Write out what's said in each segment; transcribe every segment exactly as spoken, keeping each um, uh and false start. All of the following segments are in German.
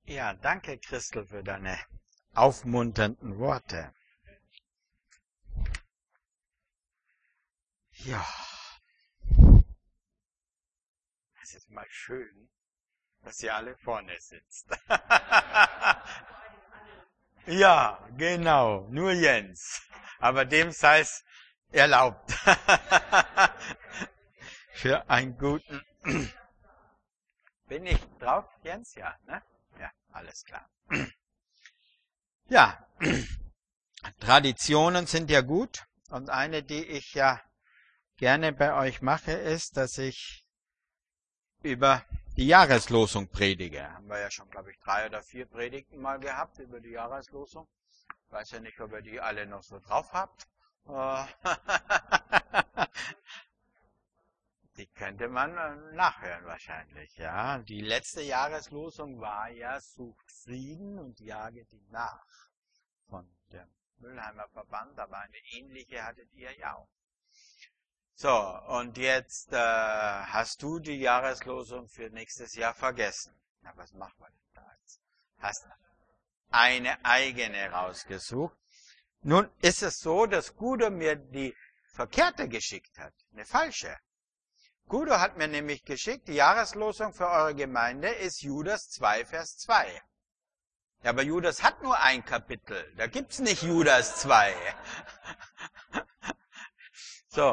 Ja, danke Christel für deine aufmunternden Worte. Ja, es ist mal schön, dass ihr alle vorne sitzt. Ja, genau, nur Jens. Aber dem sei es erlaubt. Für einen guten... Bin ich drauf, Jens? Ja, ne? Ja, alles klar. Ja, Traditionen sind ja gut. Und eine, die ich ja gerne bei euch mache, ist, dass ich über die Jahreslosung predige. Haben wir ja schon, glaube ich, drei oder vier Predigten mal gehabt über die Jahreslosung. Ich weiß ja nicht, ob ihr die alle noch so drauf habt. Die könnte man nachhören wahrscheinlich, ja. Die letzte Jahreslosung war ja, sucht Frieden und jaget ihn nach. Von dem Müllheimer Verband, aber eine ähnliche hattet ihr ja auch. So, und jetzt äh, hast du die Jahreslosung für nächstes Jahr vergessen. Na, was machen wir denn da jetzt? Hast eine eigene rausgesucht. Nun ist es so, dass Guido mir die verkehrte geschickt hat, eine falsche. Guido hat mir nämlich geschickt, die Jahreslosung für eure Gemeinde ist Judas zwei, Vers zwei. Ja, aber Judas hat nur ein Kapitel, da gibt's nicht Judas zwei. So.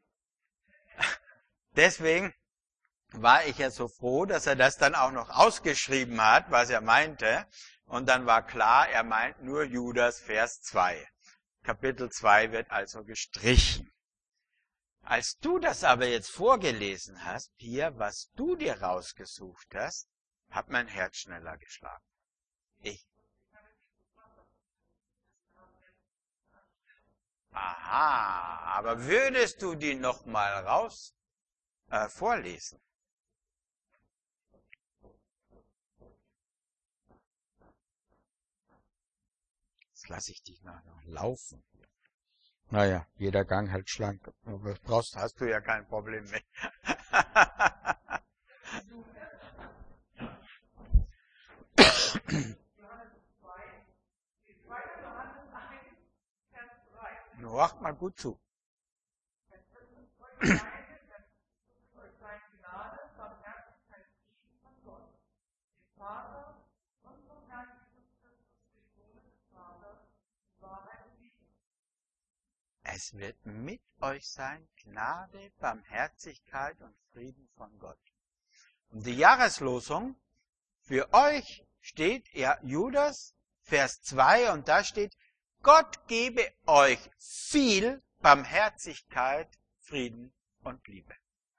Deswegen war ich ja so froh, dass er das dann auch noch ausgeschrieben hat, was er meinte. Und dann war klar, er meint nur Judas, Vers zwei. Kapitel zwei wird also gestrichen. Als du das aber jetzt vorgelesen hast, Pia, was du dir rausgesucht hast, hat mein Herz schneller geschlagen. Ich. Aha, aber würdest du die nochmal raus äh, vorlesen? Jetzt lasse ich dich noch laufen. Naja, jeder Gang halt schlank. Aber brauchst, hast du ja kein Problem mit. Nur hört mal gut zu. Es wird mit euch sein, Gnade, Barmherzigkeit und Frieden von Gott. Und die Jahreslosung für euch steht ja Judas, Vers zwei, und da steht, Gott gebe euch viel Barmherzigkeit, Frieden und Liebe.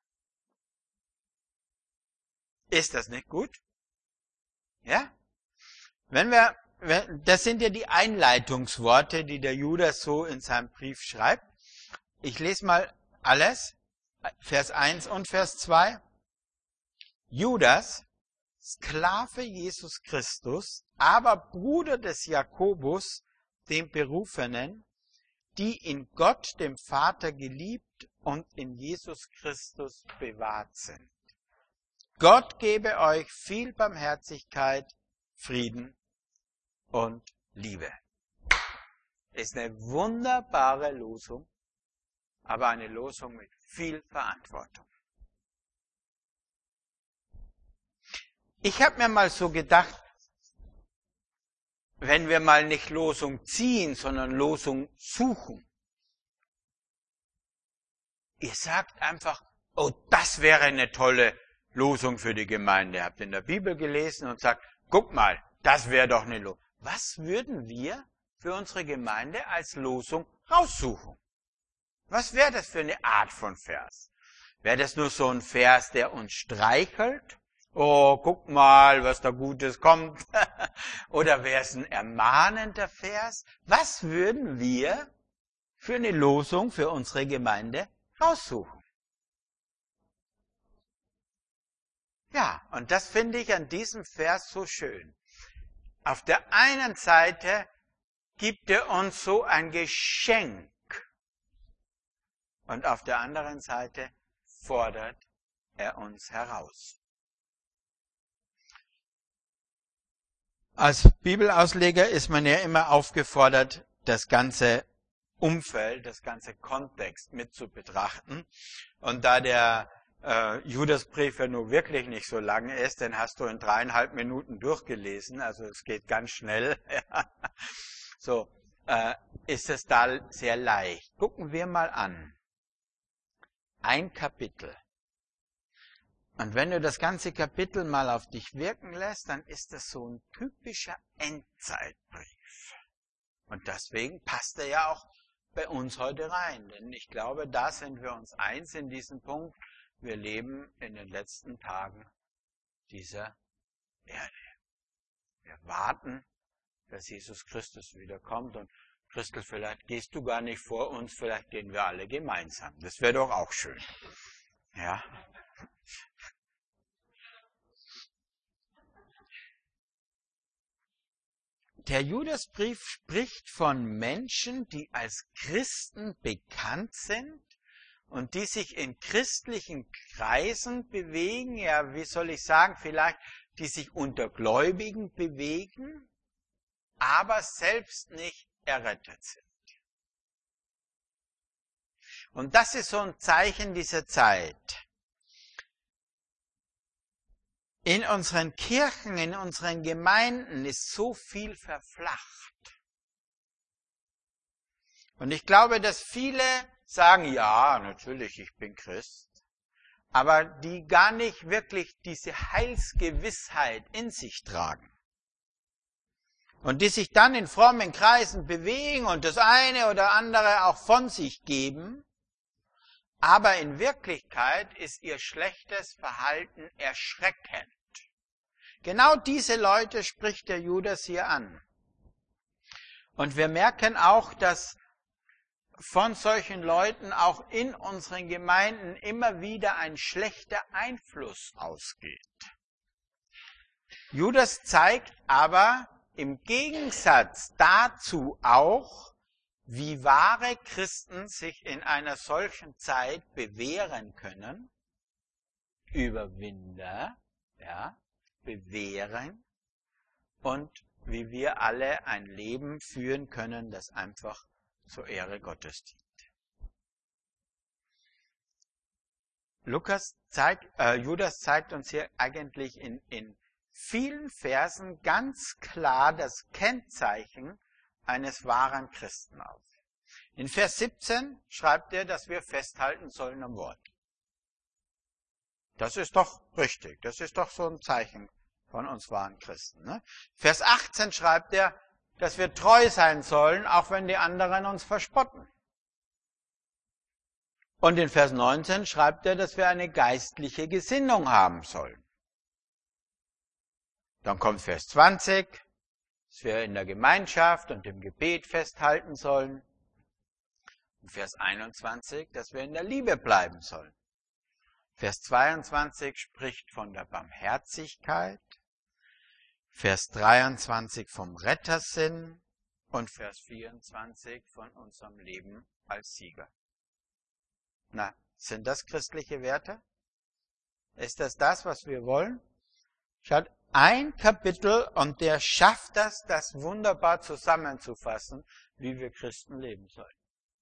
Ist das nicht gut? Ja? Wenn wir Das sind ja die Einleitungsworte, die der Judas so in seinem Brief schreibt. Ich lese mal alles, Vers eins und Vers zwei. Judas, Sklave Jesus Christus, aber Bruder des Jakobus, dem Berufenen, die in Gott, dem Vater, geliebt und in Jesus Christus bewahrt sind. Gott gebe euch viel Barmherzigkeit, Frieden und Liebe. Ist eine wunderbare Losung, aber eine Losung mit viel Verantwortung. Ich habe mir mal so gedacht, wenn wir mal nicht Losung ziehen, sondern Losung suchen. Ihr sagt einfach, oh, das wäre eine tolle Losung für die Gemeinde. Habt in der Bibel gelesen und sagt, guck mal, das wäre doch eine Losung. Was würden wir für unsere Gemeinde als Losung raussuchen? Was wäre das für eine Art von Vers? Wäre das nur so ein Vers, der uns streichelt? Oh, guck mal, was da Gutes kommt. Oder wäre es ein ermahnender Vers? Was würden wir für eine Losung für unsere Gemeinde raussuchen? Ja, und das finde ich an diesem Vers so schön. Auf der einen Seite gibt er uns so ein Geschenk und auf der anderen Seite fordert er uns heraus. Als Bibelausleger ist man ja immer aufgefordert, das ganze Umfeld, das ganze Kontext mit zu betrachten. Und da der äh, Judasbrief ja nur wirklich nicht so lang ist, den hast du in dreieinhalb Minuten durchgelesen, also es geht ganz schnell. So, äh, ist es da sehr leicht. Gucken wir mal an. Ein Kapitel. Und wenn du das ganze Kapitel mal auf dich wirken lässt, dann ist das so ein typischer Endzeitbrief. Und deswegen passt er ja auch bei uns heute rein. Denn ich glaube, da sind wir uns eins in diesem Punkt. Wir leben in den letzten Tagen dieser Erde. Wir warten, dass Jesus Christus wiederkommt. Und Christel, vielleicht gehst du gar nicht vor uns, vielleicht gehen wir alle gemeinsam. Das wäre doch auch schön. Ja. Der Judasbrief spricht von Menschen, die als Christen bekannt sind und die sich in christlichen Kreisen bewegen, ja, wie soll ich sagen, vielleicht die sich unter Gläubigen bewegen, aber selbst nicht errettet sind. Und das ist so ein Zeichen dieser Zeit. In unseren Kirchen, in unseren Gemeinden ist so viel verflacht. Und ich glaube, dass viele sagen, ja, natürlich, ich bin Christ, aber die gar nicht wirklich diese Heilsgewissheit in sich tragen. Und die sich dann in frommen Kreisen bewegen und das eine oder andere auch von sich geben, aber in Wirklichkeit ist ihr schlechtes Verhalten erschreckend. Genau diese Leute spricht der Judas hier an. Und wir merken auch, dass von solchen Leuten auch in unseren Gemeinden immer wieder ein schlechter Einfluss ausgeht. Judas zeigt aber im Gegensatz dazu auch, wie wahre Christen sich in einer solchen Zeit bewähren können, Überwinder, ja, bewähren und wie wir alle ein Leben führen können, das einfach zur Ehre Gottes dient. Lukas zeigt, äh, Judas zeigt uns hier eigentlich in, in vielen Versen ganz klar das Kennzeichen eines wahren Christen auf. In Vers siebzehn schreibt er, dass wir festhalten sollen am Wort. Das ist doch richtig, das ist doch so ein Zeichen von uns wahren Christen. Ne? Vers achtzehn schreibt er, dass wir treu sein sollen, auch wenn die anderen uns verspotten. Und in Vers neunzehn schreibt er, dass wir eine geistliche Gesinnung haben sollen. Dann kommt Vers zwanzig, dass wir in der Gemeinschaft und im Gebet festhalten sollen. Und Vers einundzwanzig, dass wir in der Liebe bleiben sollen. Vers zweiundzwanzig spricht von der Barmherzigkeit. Vers dreiundzwanzig vom Rettersinn und Vers vierundzwanzig von unserem Leben als Sieger. Na, sind das christliche Werte? Ist das das, was wir wollen? Schaut, ein Kapitel und der schafft das, das wunderbar zusammenzufassen, wie wir Christen leben sollen.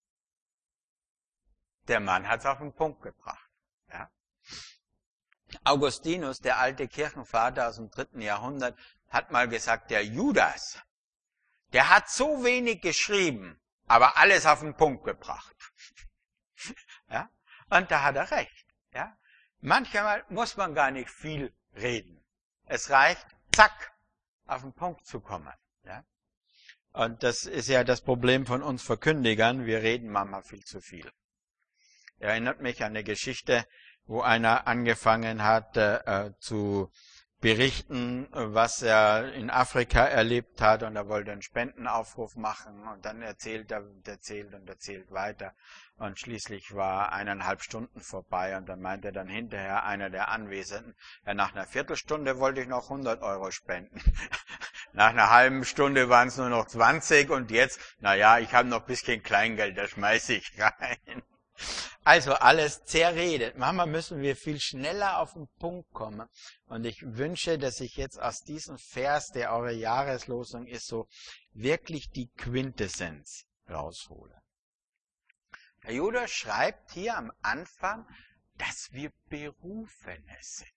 Der Mann hat es auf den Punkt gebracht. Ja? Augustinus, der alte Kirchenvater aus dem dritten Jahrhundert, hat mal gesagt, der Judas, der hat so wenig geschrieben, aber alles auf den Punkt gebracht. Ja? Und da hat er recht. Ja? Manchmal muss man gar nicht viel reden. Es reicht, zack, auf den Punkt zu kommen. Ja? Und das ist ja das Problem von uns Verkündigern, wir reden manchmal viel zu viel. Erinnert mich an eine Geschichte, wo einer angefangen hat äh, zu berichten, was er in Afrika erlebt hat, und er wollte einen Spendenaufruf machen und dann erzählt er und erzählt und erzählt weiter und schließlich war eineinhalb Stunden vorbei und dann meinte dann hinterher einer der Anwesenden, ja, nach einer Viertelstunde wollte ich noch hundert Euro spenden. Nach einer halben Stunde waren es nur noch zwanzig und jetzt, naja, ich habe noch ein bisschen Kleingeld, das schmeiße ich rein. Also alles zerredet. Manchmal müssen wir viel schneller auf den Punkt kommen. Und ich wünsche, dass ich jetzt aus diesem Vers, der eure Jahreslosung ist, so wirklich die Quintessenz raushole. Der Judas schreibt hier am Anfang, dass wir Berufene sind.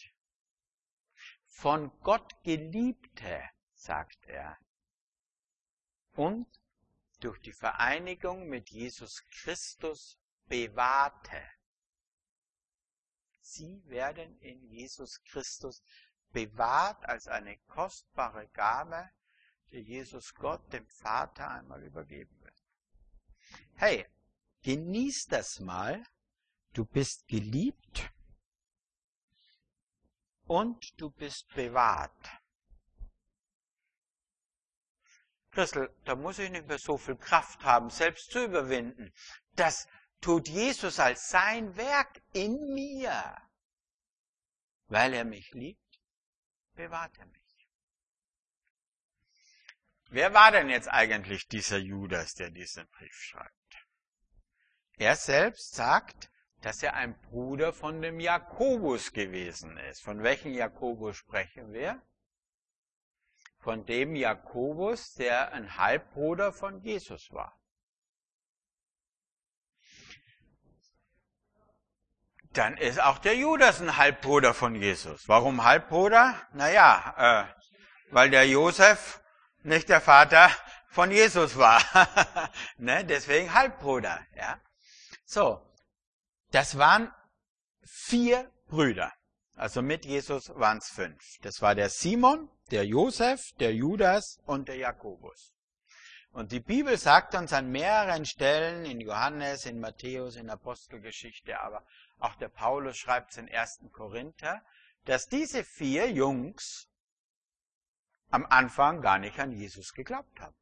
Von Gott Geliebte, sagt er. Und durch die Vereinigung mit Jesus Christus Bewahrte. Sie werden in Jesus Christus bewahrt als eine kostbare Gabe, die Jesus Gott, dem Vater, einmal übergeben wird. Hey, genieß das mal. Du bist geliebt und du bist bewahrt. Christel, da muss ich nicht mehr so viel Kraft haben, selbst zu überwinden. Das tut Jesus als sein Werk in mir. Weil er mich liebt, bewahrt er mich. Wer war denn jetzt eigentlich dieser Judas, der diesen Brief schreibt? Er selbst sagt, dass er ein Bruder von dem Jakobus gewesen ist. Von welchem Jakobus sprechen wir? Von dem Jakobus, der ein Halbbruder von Jesus war. Dann ist auch der Judas ein Halbbruder von Jesus. Warum Halbbruder? Naja, äh, weil der Josef nicht der Vater von Jesus war. Ne? Deswegen Halbbruder. Ja? So, das waren vier Brüder. Also mit Jesus waren es fünf. Das war der Simon, der Josef, der Judas und der Jakobus. Und die Bibel sagt uns an mehreren Stellen, in Johannes, in Matthäus, in Apostelgeschichte, aber auch der Paulus schreibt es in ersten Korinther, dass diese vier Jungs am Anfang gar nicht an Jesus geglaubt haben.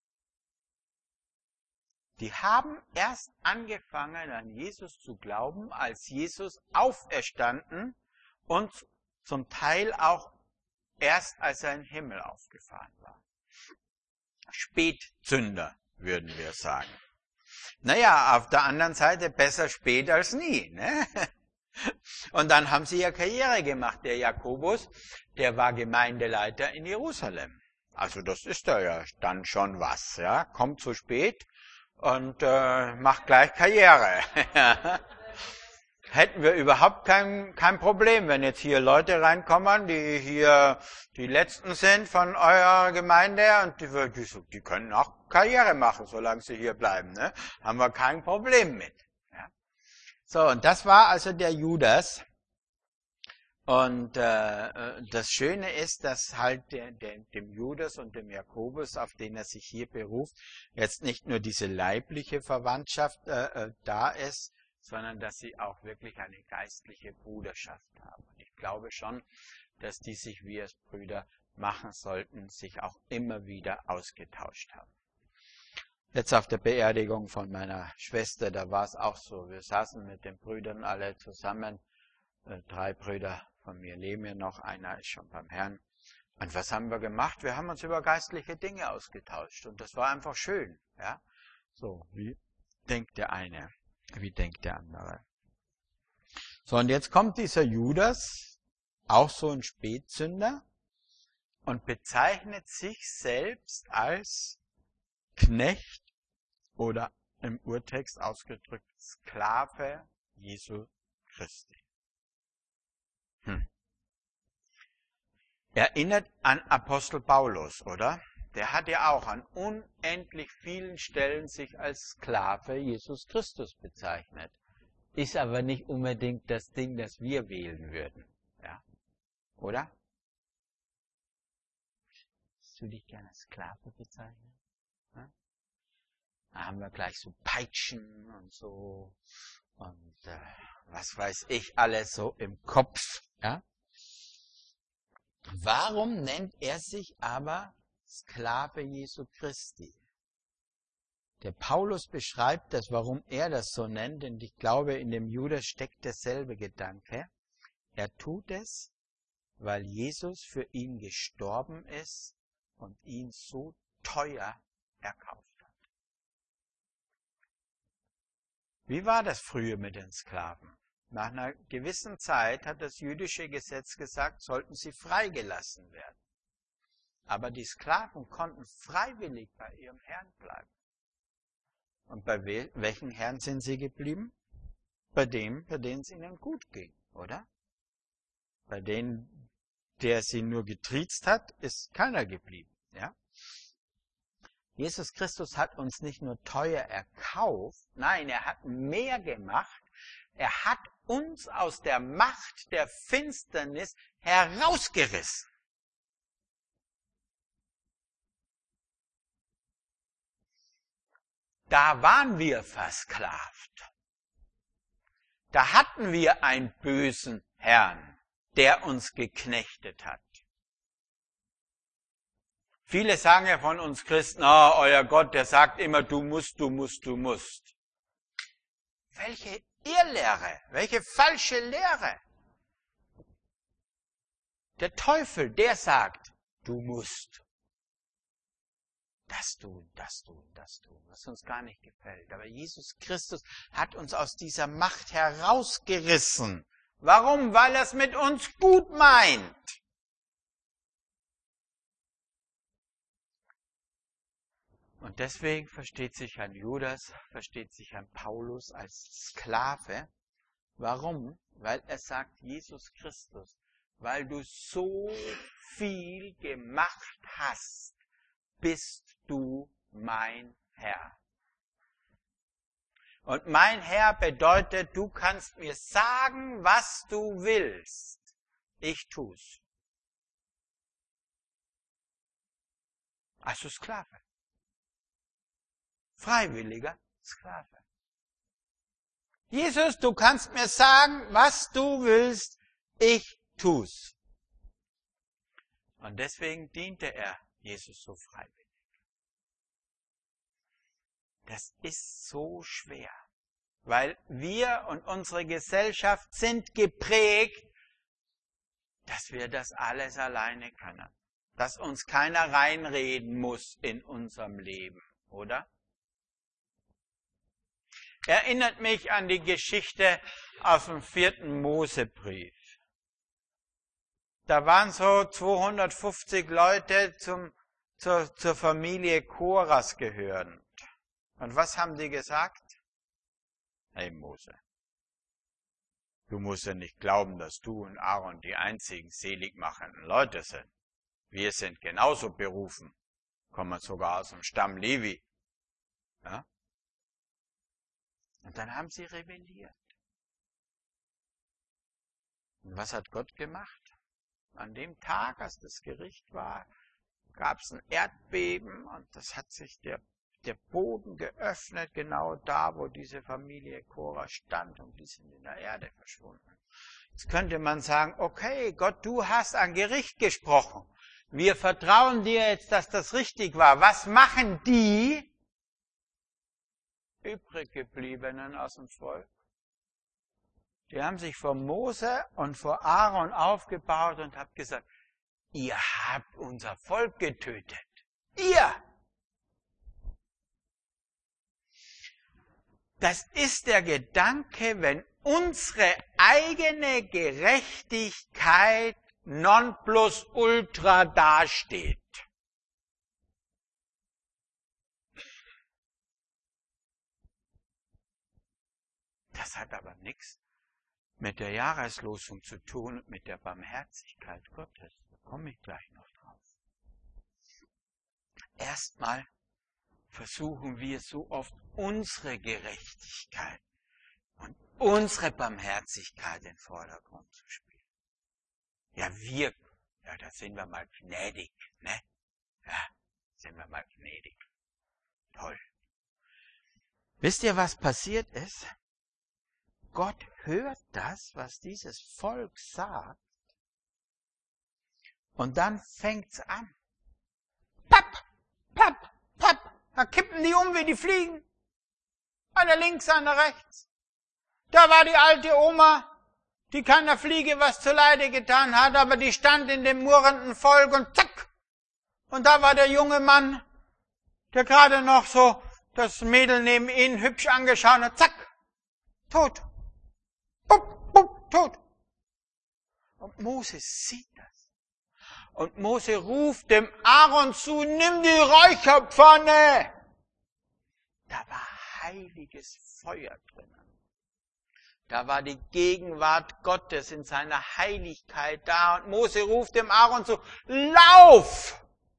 Die haben erst angefangen, an Jesus zu glauben, als Jesus auferstanden und zum Teil auch erst als er in den Himmel aufgefahren war. Spätzünder, würden wir sagen. Naja, auf der anderen Seite besser spät als nie. Ne? Und dann haben sie ja Karriere gemacht. Der Jakobus, der war Gemeindeleiter in Jerusalem. Also das ist da ja dann schon was. Ja? Kommt zu spät und äh, macht gleich Karriere. Hätten wir überhaupt kein, kein Problem, wenn jetzt hier Leute reinkommen, die hier die Letzten sind von eurer Gemeinde und die, die, die können auch Karriere machen, solange sie hier bleiben. Ne? Haben wir kein Problem mit. Ja. So, und das war also der Judas. Und äh, das Schöne ist, dass halt der, der, dem Judas und dem Jakobus, auf den er sich hier beruft, jetzt nicht nur diese leibliche Verwandtschaft äh, äh, da ist, sondern dass sie auch wirklich eine geistliche Bruderschaft haben. Und ich glaube schon, dass die sich wie als Brüder machen sollten, sich auch immer wieder ausgetauscht haben. Jetzt auf der Beerdigung von meiner Schwester, da war es auch so. Wir saßen mit den Brüdern alle zusammen. Äh, drei Brüder von mir leben ja noch, einer ist schon beim Herrn. Und was haben wir gemacht? Wir haben uns über geistliche Dinge ausgetauscht. Und das war einfach schön. Ja? So, wie denkt der eine? Wie denkt der andere? So, und jetzt kommt dieser Judas, auch so ein Spätsünder, und bezeichnet sich selbst als Knecht oder im Urtext ausgedrückt Sklave Jesu Christi. Hm. Erinnert an Apostel Paulus, oder? Der hat ja auch an unendlich vielen Stellen sich als Sklave Jesus Christus bezeichnet. Ist aber nicht unbedingt das Ding, das wir wählen würden. Ja? Oder? Würdest du dich gerne als Sklave bezeichnen? Ja? Da haben wir gleich so Peitschen und so und äh, was weiß ich alles so im Kopf. Ja? Warum nennt er sich aber Sklave Jesu Christi? Der Paulus beschreibt das, warum er das so nennt, denn ich glaube, in dem Judas steckt derselbe Gedanke. Er tut es, weil Jesus für ihn gestorben ist und ihn so teuer erkauft hat. Wie war das früher mit den Sklaven? Nach einer gewissen Zeit hat das jüdische Gesetz gesagt, sollten sie freigelassen werden. Aber die Sklaven konnten freiwillig bei ihrem Herrn bleiben. Und bei welchen Herrn sind sie geblieben? Bei dem, bei denen es ihnen gut ging, oder? Bei denen, der sie nur getriezt hat, ist keiner geblieben, ja? Jesus Christus hat uns nicht nur teuer erkauft, nein, er hat mehr gemacht. Er hat uns aus der Macht der Finsternis herausgerissen. Da waren wir versklavt. Da hatten wir einen bösen Herrn, der uns geknechtet hat. Viele sagen ja von uns Christen, oh, euer Gott, der sagt immer, du musst, du musst, du musst. Welche Irrlehre, welche falsche Lehre. Der Teufel, der sagt, du musst. Das tun, das tun, das tun, was uns gar nicht gefällt. Aber Jesus Christus hat uns aus dieser Macht herausgerissen. Warum? Weil er es mit uns gut meint. Und deswegen versteht sich ein Judas, versteht sich ein Paulus als Sklave. Warum? Weil er sagt, Jesus Christus, weil du so viel gemacht hast, bist du mein Herr. Und mein Herr bedeutet, du kannst mir sagen, was du willst. Ich tu's. Also Sklave. Freiwilliger Sklave. Jesus, du kannst mir sagen, was du willst, ich tu's. Und deswegen diente er Jesus so freiwillig. Das ist so schwer, weil wir und unsere Gesellschaft sind geprägt, dass wir das alles alleine können. Dass uns keiner reinreden muss in unserem Leben, oder? Erinnert mich an die Geschichte aus dem vierten Mosebrief. Da waren so zweihundertfünfzig Leute zum, zur, zur Familie Koras gehörend. Und was haben die gesagt? Hey Mose, du musst ja nicht glauben, dass du und Aaron die einzigen seligmachenden Leute sind. Wir sind genauso berufen, kommen sogar aus dem Stamm Levi. Ja? Und dann haben sie rebelliert. Und was hat Gott gemacht? An dem Tag, als das Gericht war, gab es ein Erdbeben und das hat sich der, der Boden geöffnet, genau da, wo diese Familie Korah stand, und die sind in der Erde verschwunden. Jetzt könnte man sagen, okay, Gott, du hast an Gericht gesprochen. Wir vertrauen dir jetzt, dass das richtig war. Was machen die übriggebliebenen aus dem Volk? Die haben sich vor Mose und vor Aaron aufgebaut und haben gesagt, ihr habt unser Volk getötet. Ihr! Das ist der Gedanke, wenn unsere eigene Gerechtigkeit nonplusultra dasteht. Das hat aber nichts mit der Jahreslosung zu tun und mit der Barmherzigkeit Gottes. Da komme ich gleich noch drauf. Erstmal versuchen wir so oft unsere Gerechtigkeit und unsere Barmherzigkeit in den Vordergrund zu spielen. Ja, wir, ja, da sind wir mal gnädig, ne? Ja, sind wir mal gnädig. Toll. Wisst ihr, was passiert ist? Gott hört das, was dieses Volk sagt, und dann fängt's an. Papp, papp, papp, da kippen die um wie die Fliegen. Einer links, einer rechts. Da war die alte Oma, die keiner Fliege was zuleide getan hat, aber die stand in dem murrenden Volk und zack. Und da war der junge Mann, der gerade noch so das Mädel neben ihn hübsch angeschaut hat, zack. tot. Bup, bup, tot. Und Mose sieht das. Und Mose ruft dem Aaron zu, nimm die Räucherpfanne. Da war heiliges Feuer drinnen. Da war die Gegenwart Gottes in seiner Heiligkeit da. Und Mose ruft dem Aaron zu, lauf!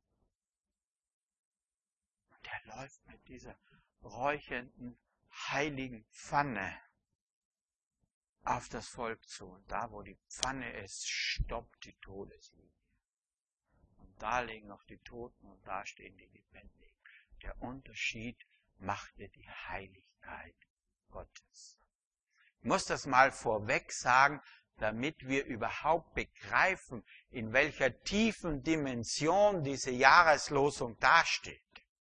Und er läuft mit dieser räuchernden, heiligen Pfanne auf das Volk zu. Und da, wo die Pfanne ist, stoppt die Todeslinie. Und da liegen noch die Toten und da stehen die Lebendigen. Der Unterschied machte die Heiligkeit Gottes. Ich muss das mal vorweg sagen, damit wir überhaupt begreifen, in welcher tiefen Dimension diese Jahreslosung dasteht.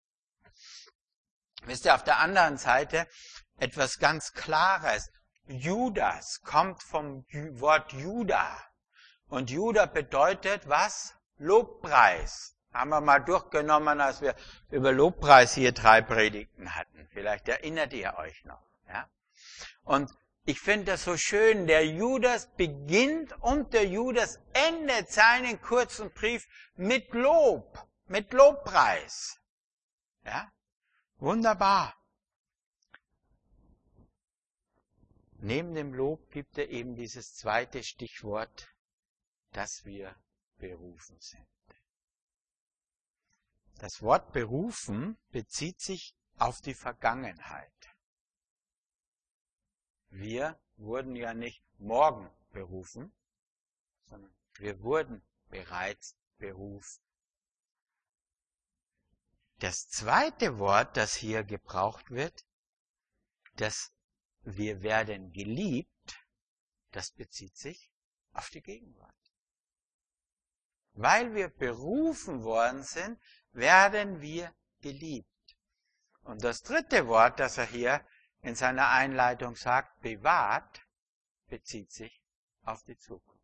Wisst ihr, auf der anderen Seite etwas ganz Klares. Judas kommt vom Wort Juda. Und Juda bedeutet was? Lobpreis. Haben wir mal durchgenommen, als wir über Lobpreis hier drei Predigten hatten. Vielleicht erinnert ihr euch noch. Ja? Und ich finde das so schön, der Judas beginnt und der Judas endet seinen kurzen Brief mit Lob, mit Lobpreis. Ja? Wunderbar. Neben dem Lob gibt er eben dieses zweite Stichwort, dass wir berufen sind. Das Wort berufen bezieht sich auf die Vergangenheit. Wir wurden ja nicht morgen berufen, sondern wir wurden bereits berufen. Das zweite Wort, das hier gebraucht wird, das wir werden geliebt, das bezieht sich auf die Gegenwart. Weil wir berufen worden sind, werden wir geliebt. Und das dritte Wort, das er hier in seiner Einleitung sagt, bewahrt, bezieht sich auf die Zukunft.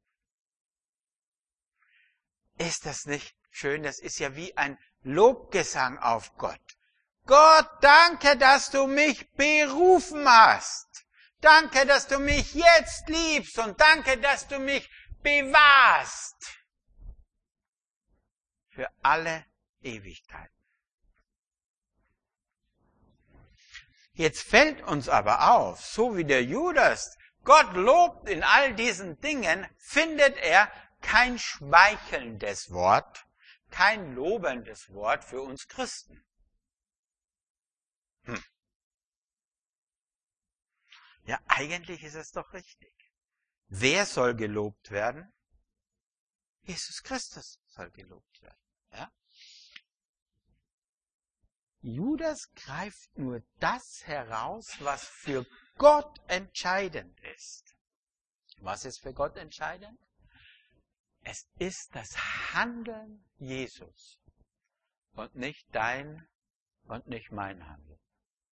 Ist das nicht schön? Das ist ja wie ein Lobgesang auf Gott. Gott, danke, dass du mich berufen hast. Danke, dass du mich jetzt liebst und danke, dass du mich bewahrst. Für alle Ewigkeiten. Jetzt fällt uns aber auf, so wie der Judas Gott lobt in all diesen Dingen, findet er kein schmeichelndes Wort, kein lobendes Wort für uns Christen. Hm. Ja, eigentlich ist es doch richtig. Wer soll gelobt werden? Jesus Christus soll gelobt werden. Ja? Judas greift nur das heraus, was für Gott entscheidend ist. Was ist für Gott entscheidend? Es ist das Handeln Jesus und nicht dein und nicht mein Handeln.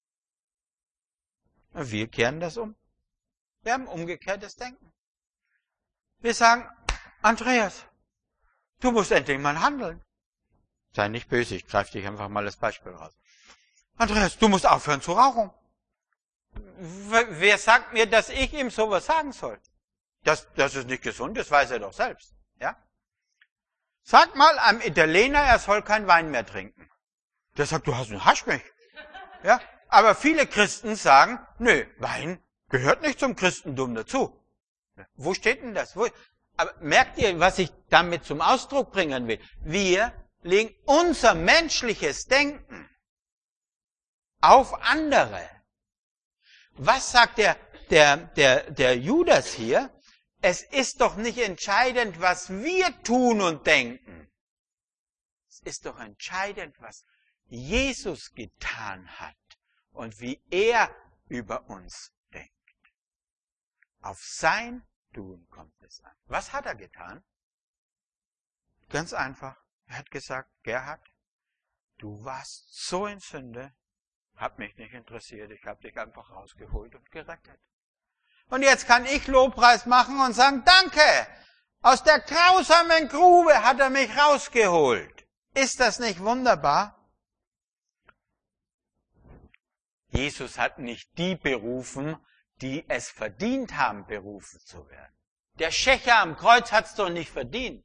Wir kehren das um. Wir haben umgekehrtes Denken. Wir sagen, Andreas, du musst endlich mal handeln. Sei nicht böse, ich greife dich einfach mal als Beispiel raus. Andreas, du musst aufhören zu rauchen. Wer sagt mir, dass ich ihm sowas sagen soll? Das, das ist nicht gesund, das weiß er doch selbst. Ja? Sag mal einem Italiener, er soll kein Wein mehr trinken. Der sagt, du hast einen Haschmich. Ja? Aber viele Christen sagen, nö, Wein gehört nicht zum Christentum dazu. Wo steht denn das? Wo? Aber merkt ihr, was ich damit zum Ausdruck bringen will? Wir legen unser menschliches Denken auf andere. Was sagt der, der, der, der Judas hier? Es ist doch nicht entscheidend, was wir tun und denken. Es ist doch entscheidend, was Jesus getan hat und wie er über uns denkt. Auf sein Tun kommt es an. Was hat er getan? Ganz einfach. Er hat gesagt, Gerhard, du warst so in Sünde, hat mich nicht interessiert, ich habe dich einfach rausgeholt und gerettet. Und jetzt kann ich Lobpreis machen und sagen, danke, aus der grausamen Grube hat er mich rausgeholt. Ist das nicht wunderbar? Jesus hat nicht die berufen, die es verdient haben, berufen zu werden. Der Schächer am Kreuz hat's doch nicht verdient.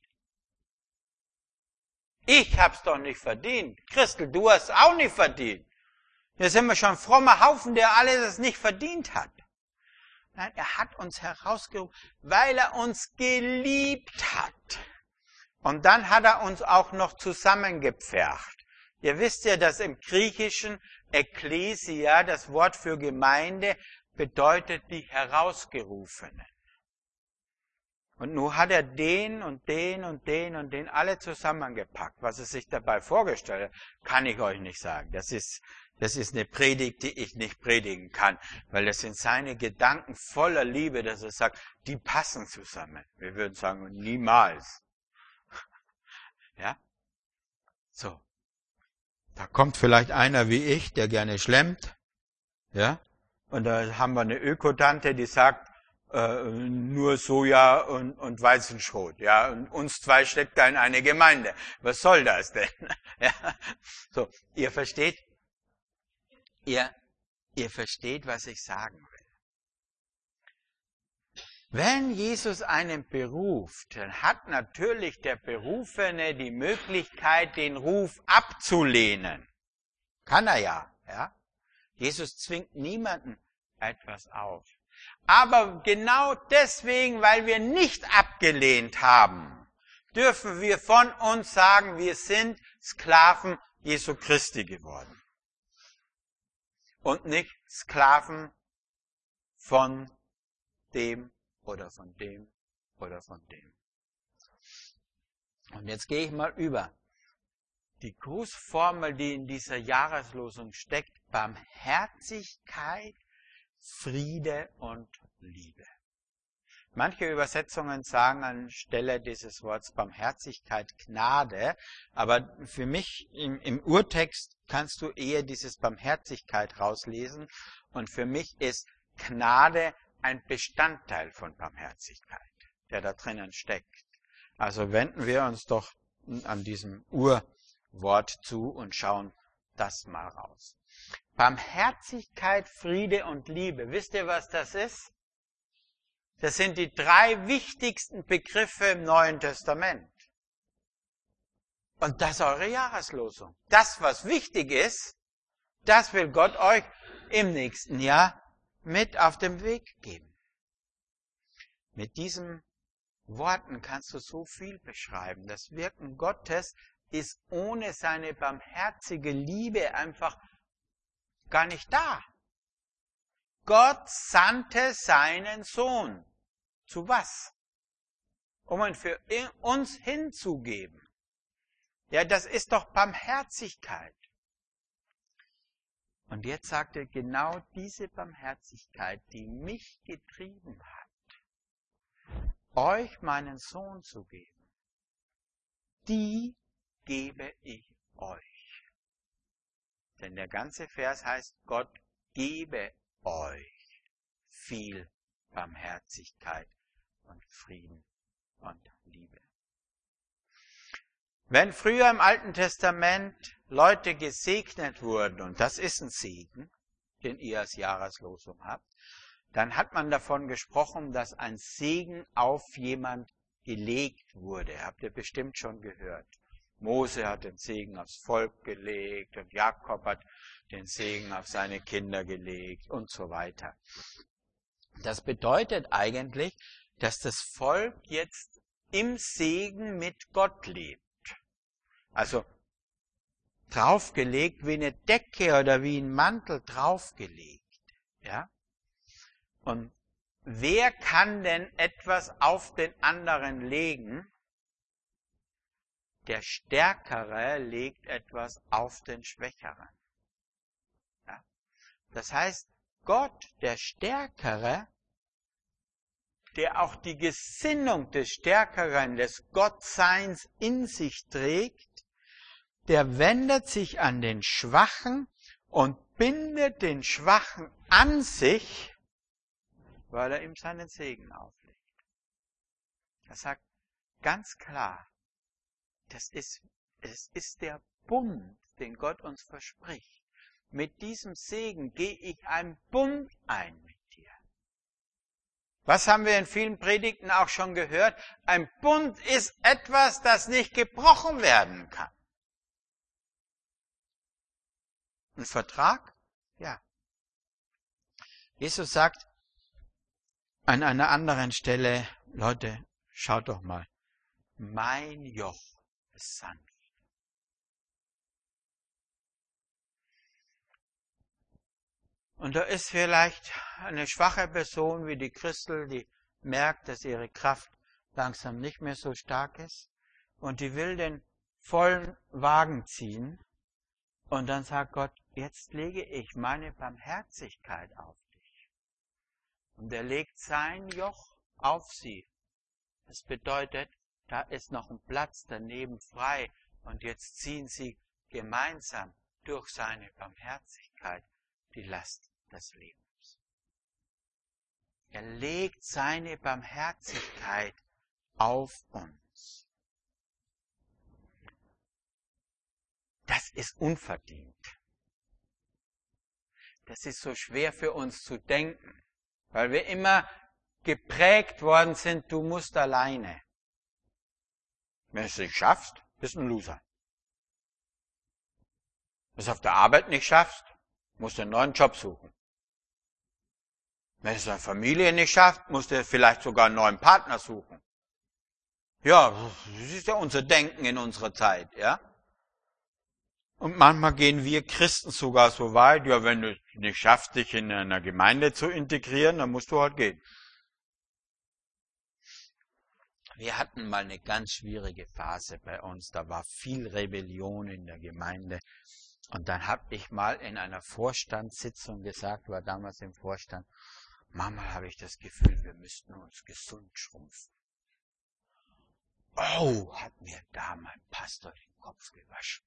Ich hab's doch nicht verdient. Christel, du hast auch nicht verdient. Hier sind wir schon frommer Haufen, der alles nicht verdient hat. Nein, er hat uns herausgerufen, weil er uns geliebt hat. Und dann hat er uns auch noch zusammengepfercht. Ihr wisst ja, dass im Griechischen Ekklesia, das Wort für Gemeinde, bedeutet die Herausgerufenen. Und nun hat er den und den und den und den alle zusammengepackt. Was er sich dabei vorgestellt hat, kann ich euch nicht sagen. Das ist, das ist eine Predigt, die ich nicht predigen kann, weil das sind seine Gedanken voller Liebe, dass er sagt, die passen zusammen. Wir würden sagen, niemals. Ja? So. Da kommt vielleicht einer wie ich, der gerne schlemmt. Ja? Und da haben wir eine Ökotante, die sagt, äh, nur Soja und, und Weizenschrot. Ja? Und uns zwei steckt da in eine Gemeinde. Was soll das denn? Ja? So, ihr versteht? Ihr, ihr versteht, was ich sagen will. Wenn Jesus einen beruft, dann hat natürlich der Berufene die Möglichkeit, den Ruf abzulehnen. Kann er ja, ja. Jesus zwingt niemanden etwas auf. Aber genau deswegen, weil wir nicht abgelehnt haben, dürfen wir von uns sagen, wir sind Sklaven Jesu Christi geworden. Und nicht Sklaven von dem oder von dem oder von dem. Und jetzt gehe ich mal über. Die Grußformel, die in dieser Jahreslosung steckt, Barmherzigkeit, Friede und Liebe. Manche Übersetzungen sagen anstelle dieses Wortes Barmherzigkeit Gnade, aber für mich im, im Urtext kannst du eher dieses Barmherzigkeit rauslesen und für mich ist Gnade ein Bestandteil von Barmherzigkeit, der da drinnen steckt. Also wenden wir uns doch an diesem Urwort zu und schauen das mal raus. Barmherzigkeit, Friede und Liebe. Wisst ihr, was das ist? Das sind die drei wichtigsten Begriffe im Neuen Testament. Und das ist eure Jahreslosung. Das, was wichtig ist, das will Gott euch im nächsten Jahr mit auf den Weg geben. Mit diesen Worten kannst du so viel beschreiben. Das Wirken Gottes ist ohne seine barmherzige Liebe einfach gar nicht da. Gott sandte seinen Sohn. Zu was? Um ihn für uns hinzugeben. Ja, das ist doch Barmherzigkeit. Und jetzt sagt er, genau diese Barmherzigkeit, die mich getrieben hat, euch meinen Sohn zu geben, die gebe ich euch. Denn der ganze Vers heißt, Gott gebe euch viel Barmherzigkeit und Frieden und Liebe. Wenn früher im Alten Testament Leute gesegnet wurden, und das ist ein Segen, den ihr als Jahreslosung habt, dann hat man davon gesprochen, dass ein Segen auf jemand gelegt wurde. Habt ihr bestimmt schon gehört. Mose hat den Segen aufs Volk gelegt und Jakob hat den Segen auf seine Kinder gelegt und so weiter. Das bedeutet eigentlich, dass das Volk jetzt im Segen mit Gott lebt. Also draufgelegt wie eine Decke oder wie ein Mantel draufgelegt. Ja? Und wer kann denn etwas auf den anderen legen? Der Stärkere legt etwas auf den Schwächeren. Ja? Das heißt, Gott, der Stärkere, der auch die Gesinnung des Stärkeren, des Gottseins in sich trägt, der wendet sich an den Schwachen und bindet den Schwachen an sich, weil er ihm seinen Segen auflegt. Er sagt ganz klar, das ist, es ist der Bund, den Gott uns verspricht. Mit diesem Segen gehe ich einen Bund ein mit dir. Was haben wir in vielen Predigten auch schon gehört? Ein Bund ist etwas, das nicht gebrochen werden kann. Ein Vertrag? Ja. Jesus sagt an einer anderen Stelle, Leute, schaut doch mal, mein Joch ist sanft. Und da ist vielleicht eine schwache Person wie die Christel, die merkt, dass ihre Kraft langsam nicht mehr so stark ist und die will den vollen Wagen ziehen und dann sagt Gott, jetzt lege ich meine Barmherzigkeit auf dich. Und er legt sein Joch auf sie. Das bedeutet, da ist noch ein Platz daneben frei und jetzt ziehen sie gemeinsam durch seine Barmherzigkeit die Last des Lebens. Er legt seine Barmherzigkeit auf uns. Das ist unverdient. Das ist so schwer für uns zu denken, weil wir immer geprägt worden sind, du musst alleine. Wenn du es nicht schaffst, bist du ein Loser. Wenn du es auf der Arbeit nicht schaffst, musst du einen neuen Job suchen. Wenn es eine Familie nicht schafft, musst du vielleicht sogar einen neuen Partner suchen. Ja, das ist ja unser Denken in unserer Zeit, ja. Und manchmal gehen wir Christen sogar so weit, ja, wenn du es nicht schaffst, dich in einer Gemeinde zu integrieren, dann musst du halt gehen. Wir hatten mal eine ganz schwierige Phase bei uns, da war viel Rebellion in der Gemeinde. Und dann habe ich mal in einer Vorstandssitzung gesagt, war damals im Vorstand, manchmal habe ich das Gefühl, wir müssten uns gesund schrumpfen. Oh, hat mir da mein Pastor den Kopf gewaschen.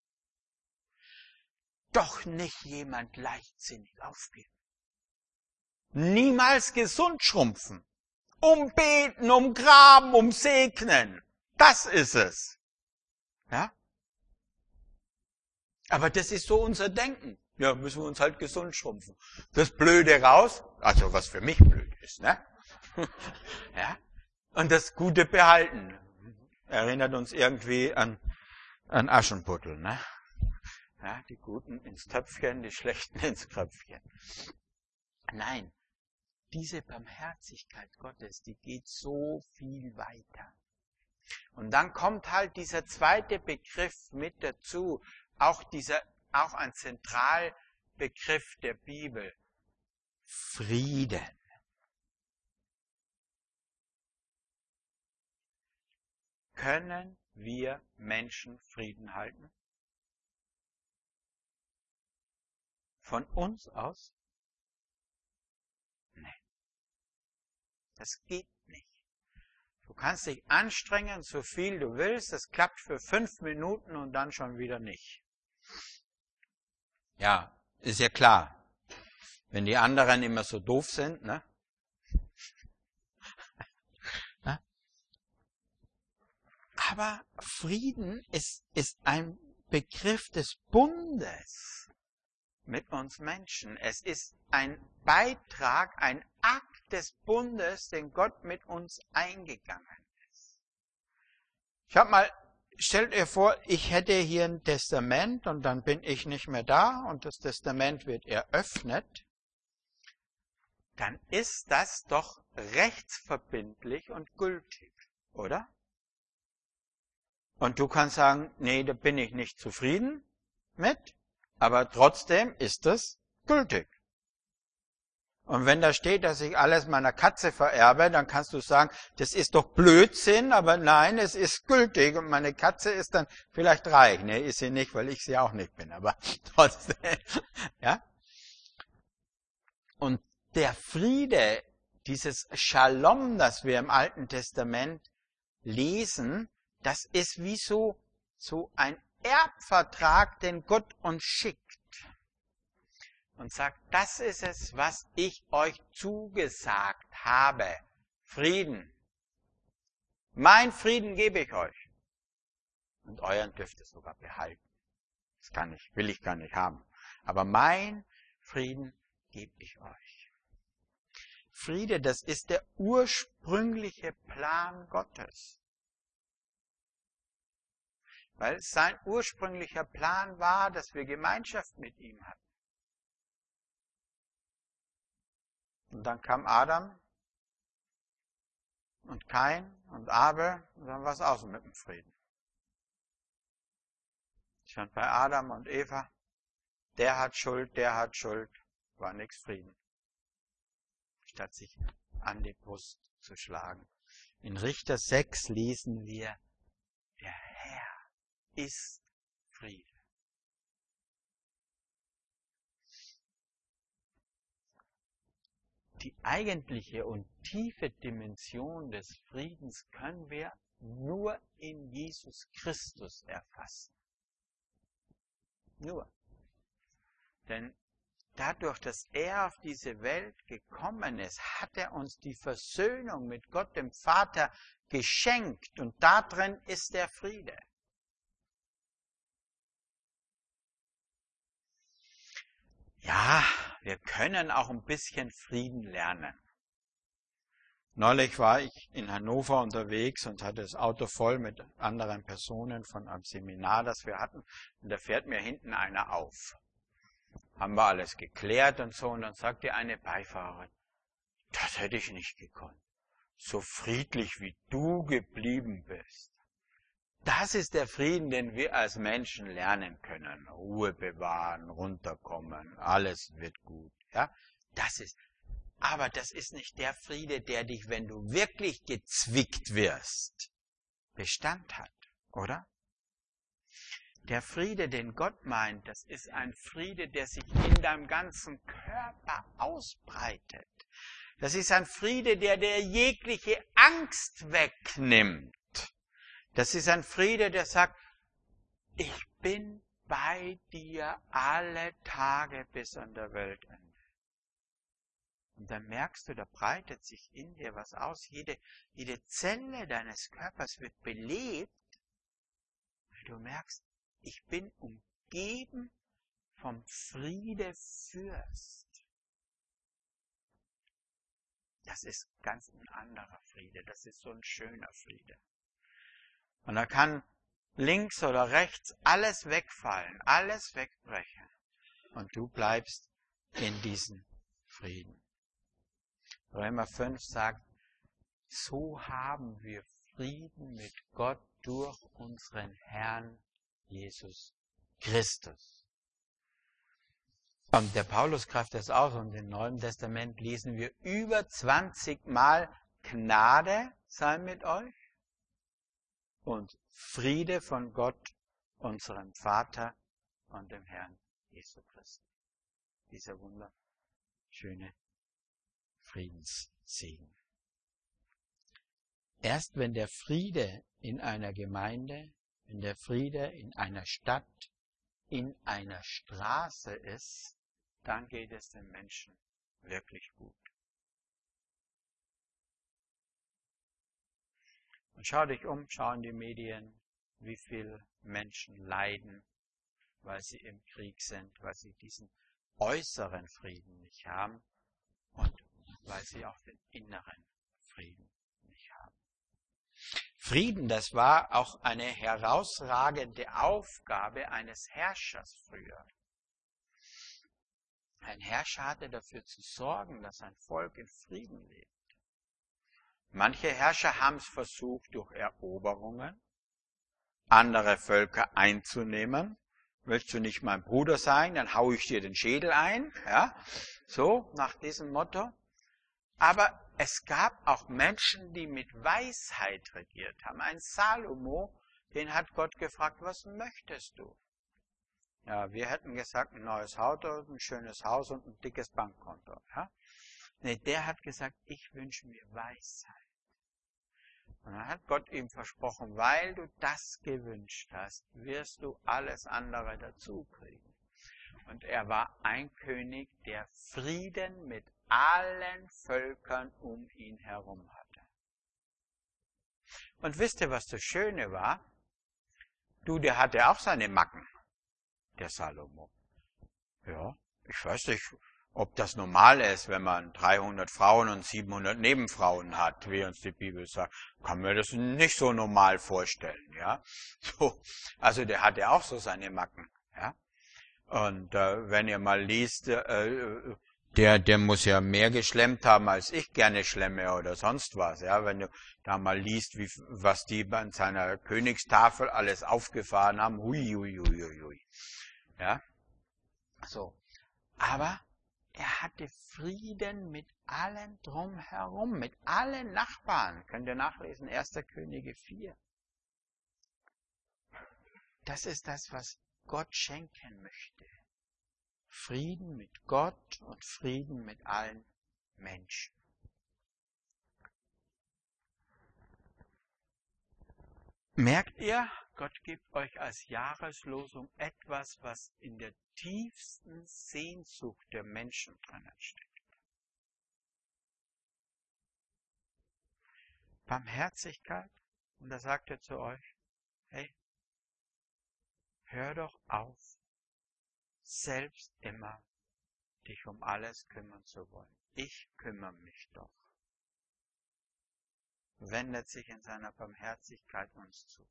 Doch nicht jemand leichtsinnig aufgeben. Niemals gesund schrumpfen. Umbeten, umgraben, umsegnen. Das ist es. Ja? Aber das ist so unser Denken. Ja, müssen wir uns halt gesund schrumpfen. Das Blöde raus, also was für mich blöd ist, ne? Ja? Und das Gute behalten. Erinnert uns irgendwie an, an Aschenputtel, ne? Ja, die Guten ins Töpfchen, die Schlechten ins Kröpfchen. Nein, diese Barmherzigkeit Gottes, die geht so viel weiter. Und dann kommt halt dieser zweite Begriff mit dazu, auch dieser, auch ein Zentralbegriff der Bibel. Frieden. Können wir Menschen Frieden halten? Von uns aus? Nein. Das geht nicht. Du kannst dich anstrengen, so viel du willst, das klappt für fünf Minuten und dann schon wieder nicht. Ja, ist ja klar. Wenn die anderen immer so doof sind, ne? Aber Frieden ist, ist ein Begriff des Bundes mit uns Menschen. Es ist ein Beitrag, ein Akt des Bundes, den Gott mit uns eingegangen ist. Ich habe mal, stellt ihr vor, ich hätte hier ein Testament und dann bin ich nicht mehr da und das Testament wird eröffnet. Dann ist das doch rechtsverbindlich und gültig, oder? Und du kannst sagen, nee, da bin ich nicht zufrieden mit, aber trotzdem ist es gültig. Und wenn da steht, dass ich alles meiner Katze vererbe, dann kannst du sagen, das ist doch Blödsinn, aber nein, es ist gültig und meine Katze ist dann vielleicht reich. Nee, ist sie nicht, weil ich sie auch nicht bin, aber trotzdem, ja. Und der Friede, dieses Shalom, das wir im Alten Testament lesen, das ist wie so, so ein Erbvertrag, den Gott uns schickt. Und sagt, das ist es, was ich euch zugesagt habe. Frieden. Mein Frieden gebe ich euch. Und euren dürft ihr sogar behalten. Das kann ich, will ich gar nicht haben. Aber mein Frieden gebe ich euch. Friede, das ist der ursprüngliche Plan Gottes. Weil sein ursprünglicher Plan war, dass wir Gemeinschaft mit ihm hatten. Und dann kam Adam und Kain und Abel und dann war es aus mit dem Frieden. Schon bei Adam und Eva, der hat Schuld, der hat Schuld, war nichts Frieden. Statt sich an die Brust zu schlagen. In Richter sechs lesen wir, der Herr ist Friede. Die eigentliche und tiefe Dimension des Friedens können wir nur in Jesus Christus erfassen. Nur. Denn dadurch, dass er auf diese Welt gekommen ist, hat er uns die Versöhnung mit Gott, dem Vater, geschenkt. Und darin ist der Friede. Ja, wir können auch ein bisschen Frieden lernen. Neulich war ich in Hannover unterwegs und hatte das Auto voll mit anderen Personen von einem Seminar, das wir hatten. Und da fährt mir hinten einer auf. Haben wir alles geklärt und so. Und dann sagt die eine Beifahrerin, das hätte ich nicht gekonnt. So friedlich wie du geblieben bist. Das ist der Frieden, den wir als Menschen lernen können. Ruhe bewahren, runterkommen, alles wird gut. Ja, das ist. Aber das ist nicht der Friede, der dich, wenn du wirklich gezwickt wirst, Bestand hat, oder? Der Friede, den Gott meint, das ist ein Friede, der sich in deinem ganzen Körper ausbreitet. Das ist ein Friede, der dir jegliche Angst wegnimmt. Das ist ein Friede, der sagt, ich bin bei dir alle Tage bis an der Weltende. Und dann merkst du, da breitet sich in dir was aus. Jede, jede Zelle deines Körpers wird belebt, weil du merkst, ich bin umgeben vom Friedefürst. Das ist ganz ein anderer Friede. Das ist so ein schöner Friede. Und da kann links oder rechts alles wegfallen, alles wegbrechen. Und du bleibst in diesem Frieden. Römer fünf sagt, so haben wir Frieden mit Gott durch unseren Herrn Jesus Christus. Und der Paulus greift das aus und im Neuen Testament lesen wir über zwanzig Mal Gnade sei mit euch und Friede von Gott, unserem Vater und dem Herrn Jesus Christus. Dieser wunderschöne Friedenssegen. Erst wenn der Friede in einer Gemeinde, wenn der Friede in einer Stadt, in einer Straße ist, dann geht es den Menschen wirklich gut. Und schau dich um, schau in die Medien, wie viele Menschen leiden, weil sie im Krieg sind, weil sie diesen äußeren Frieden nicht haben und weil sie auch den inneren Frieden nicht haben. Frieden, das war auch eine herausragende Aufgabe eines Herrschers früher. Ein Herrscher hatte dafür zu sorgen, dass sein Volk in Frieden lebt. Manche Herrscher haben es versucht durch Eroberungen, andere Völker einzunehmen. Willst du nicht mein Bruder sein, dann hau ich dir den Schädel ein. Ja, so nach diesem Motto. Aber es gab auch Menschen, die mit Weisheit regiert haben. Ein Salomo, den hat Gott gefragt, was möchtest du? Ja, wir hätten gesagt, ein neues Auto, ein schönes Haus und ein dickes Bankkonto. Ja? Nee, der hat gesagt, ich wünsche mir Weisheit. Und dann hat Gott ihm versprochen, weil du das gewünscht hast, wirst du alles andere dazu kriegen. Und er war ein König, der Frieden mit allen Völkern um ihn herum hatte. Und wisst ihr, was das Schöne war? Du, der hatte auch seine Macken, der Salomo. Ja, ich weiß nicht, ob das normal ist, wenn man dreihundert Frauen und siebenhundert Nebenfrauen hat, wie uns die Bibel sagt, kann mir das nicht so normal vorstellen, ja. So, also der hat ja auch so seine Macken, ja. Und äh, wenn ihr mal liest, äh, der, der muss ja mehr geschlemmt haben, als ich gerne schlemme oder sonst was, ja. Wenn du da mal liest, wie, was die an seiner Königstafel alles aufgefahren haben, hui, hui, hui, hui, hui. Ja. So. Aber er hatte Frieden mit allen drumherum, mit allen Nachbarn. Könnt ihr nachlesen, erster Könige vier. Das ist das, was Gott schenken möchte. Frieden mit Gott und Frieden mit allen Menschen. Merkt ihr, Gott gibt euch als Jahreslosung etwas, was in der tiefsten Sehnsucht der Menschen drinnen steckt. Barmherzigkeit. Und da sagt er zu euch, hey, hör doch auf, selbst immer dich um alles kümmern zu wollen. Ich kümmere mich doch. Wendet sich in seiner Barmherzigkeit uns zu.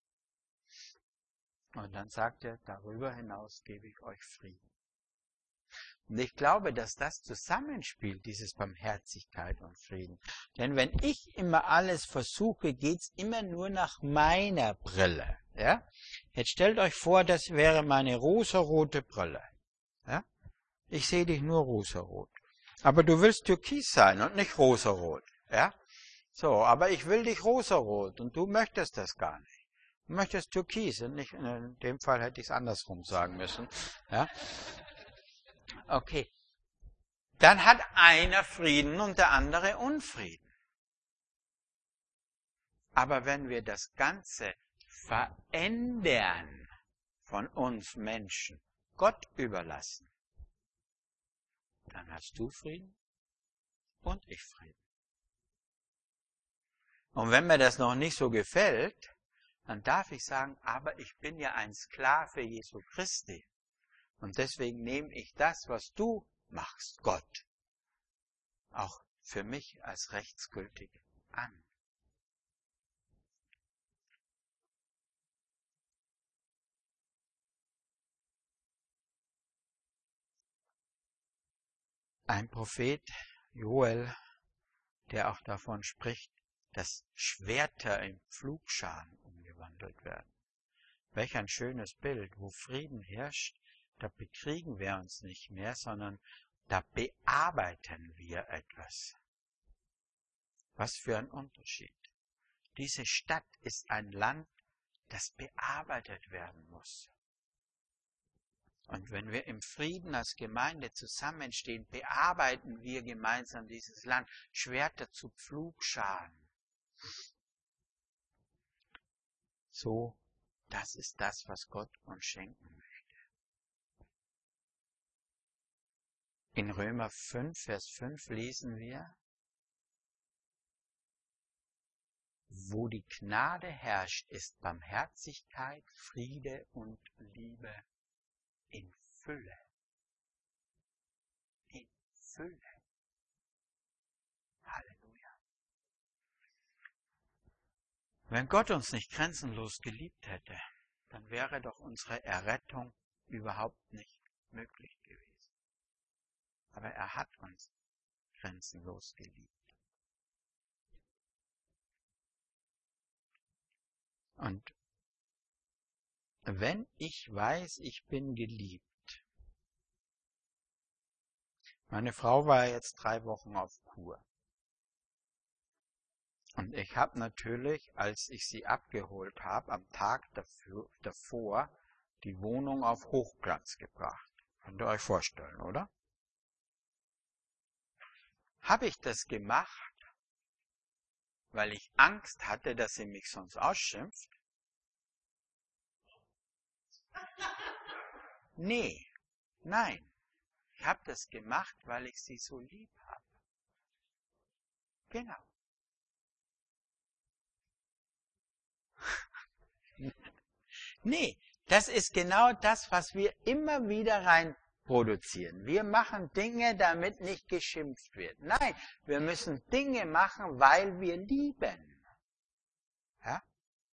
Und dann sagt er, darüber hinaus gebe ich euch Frieden. Und ich glaube, dass das zusammenspielt, dieses Barmherzigkeit und Frieden. Denn wenn ich immer alles versuche, geht's immer nur nach meiner Brille. Ja? Jetzt stellt euch vor, das wäre meine rosarote Brille. Ja? Ich sehe dich nur rosarot. Aber du willst türkis sein und nicht rosarot. Ja? So, aber ich will dich rosarot und du möchtest das gar nicht. Du möchtest türkis und nicht, in dem Fall hätte ich es andersrum sagen müssen. Ja? Okay. Dann hat einer Frieden und der andere Unfrieden. Aber wenn wir das Ganze verändern von uns Menschen, Gott überlassen, dann hast du Frieden und ich Frieden. Und wenn mir das noch nicht so gefällt, dann darf ich sagen, aber ich bin ja ein Sklave Jesu Christi. Und deswegen nehme ich das, was du machst, Gott, auch für mich als rechtsgültig an. Ein Prophet, Joel, der auch davon spricht, dass Schwerter in Pflugscharen umgewandelt werden. Welch ein schönes Bild, wo Frieden herrscht, da bekriegen wir uns nicht mehr, sondern da bearbeiten wir etwas. Was für ein Unterschied. Diese Stadt ist ein Land, das bearbeitet werden muss. Und wenn wir im Frieden als Gemeinde zusammenstehen, bearbeiten wir gemeinsam dieses Land. Schwerter zu Pflugscharen. So, das ist das, was Gott uns schenken möchte. In Römer fünf, Vers fünf lesen wir, wo die Gnade herrscht, ist Barmherzigkeit, Friede und Liebe in Fülle. In Fülle. Halleluja. Wenn Gott uns nicht grenzenlos geliebt hätte, dann wäre doch unsere Errettung überhaupt nicht möglich gewesen. Aber er hat uns grenzenlos geliebt. Und wenn ich weiß, ich bin geliebt. Meine Frau war jetzt drei Wochen auf Kur. Und ich habe natürlich, als ich sie abgeholt habe, am Tag dafür, davor die Wohnung auf Hochglanz gebracht. Könnt ihr euch vorstellen, oder? Habe ich das gemacht, weil ich Angst hatte, dass sie mich sonst ausschimpft? Nee, nein. Ich habe das gemacht, weil ich sie so lieb habe. Genau. Nee, das ist genau das, was wir immer wieder rein produzieren. Wir machen Dinge, damit nicht geschimpft wird. Nein, wir müssen Dinge machen, weil wir lieben. Ja?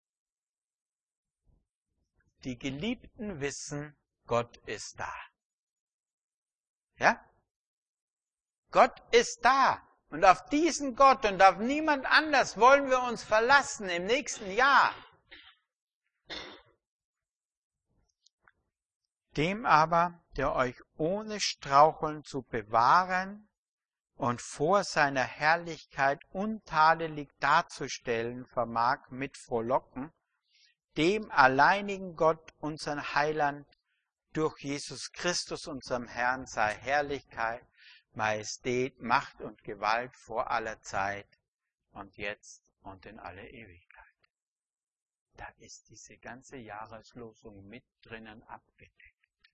Die Geliebten wissen, Gott ist da. Ja? Gott ist da. Und auf diesen Gott und auf niemand anders wollen wir uns verlassen im nächsten Jahr. Dem aber, der euch ohne Straucheln zu bewahren und vor seiner Herrlichkeit untadelig darzustellen vermag mit Frohlocken, dem alleinigen Gott, unseren Heiland, durch Jesus Christus, unserem Herrn, sei Herrlichkeit, Majestät, Macht und Gewalt vor aller Zeit und jetzt und in alle Ewigkeit. Da ist diese ganze Jahreslosung mit drinnen abgedeckt.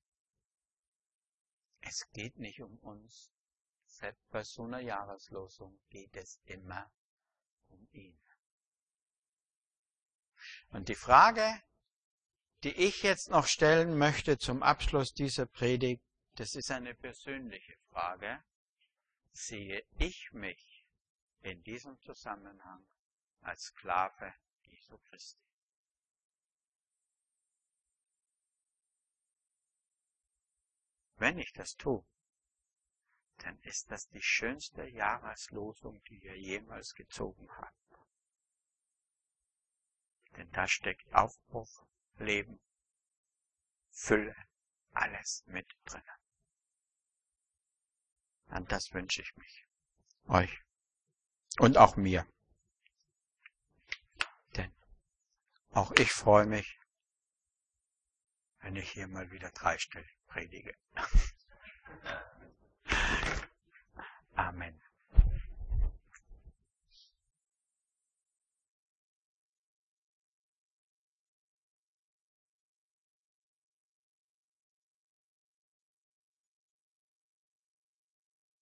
Es geht nicht um uns. Selbst bei so einer Jahreslosung geht es immer um ihn. Und die Frage, die ich jetzt noch stellen möchte zum Abschluss dieser Predigt, das ist eine persönliche Frage. Sehe ich mich in diesem Zusammenhang als Sklave Jesu Christi? Wenn ich das tue, dann ist das die schönste Jahreslosung, die wir jemals gezogen haben. Denn da steckt Aufbruch, Leben, Fülle, alles mit drinnen. Und das wünsche ich mich, euch und auch mir. Denn auch ich freue mich, wenn ich hier mal wieder dreistellig predige. Amen.